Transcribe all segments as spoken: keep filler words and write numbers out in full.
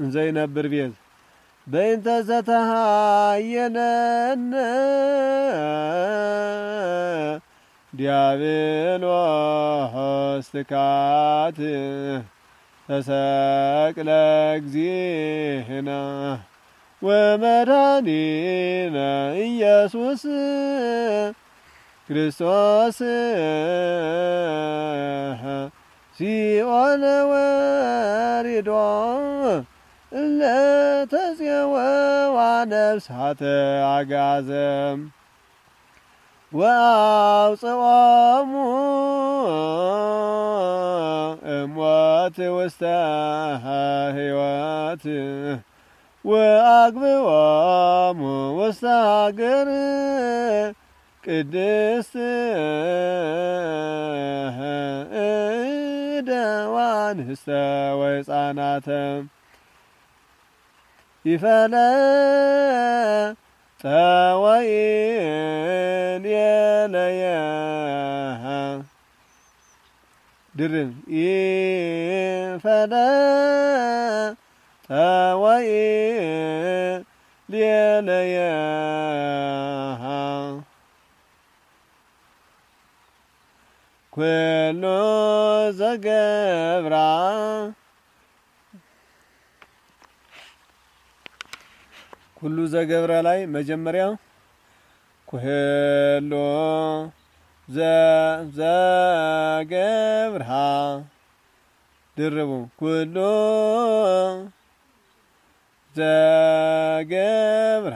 ዘይነብር ቤት በእንተ ዘተሃየነነ ዲያብሎስ ትካት ተሰቅለ እግዚእነ ወመድኃኒነ ኢየሱስ ክርስቶስ ሲኦል ወሪዶ ለተፄወዋ ነፍሳተ አጋዘም ወአውፅኦሙ እሞት ውስተ ሕይወት ወአግብኦሙ ውስተ ሀገር ቅድስት እደዋንስተ ወሕፃናተ ይፈለጠወይን የለየ ድርብ ይፈለጠወይን የለየ ኩሉ ዘገብራ ኩሉ ዘገብረ ላይ መጀመሪያ ኩሉ ዘገብራ ድርቡ ኩሉ ዘገብራ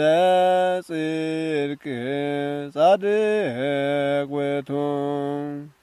ለጽድቅ ጻድቅ ውእቱ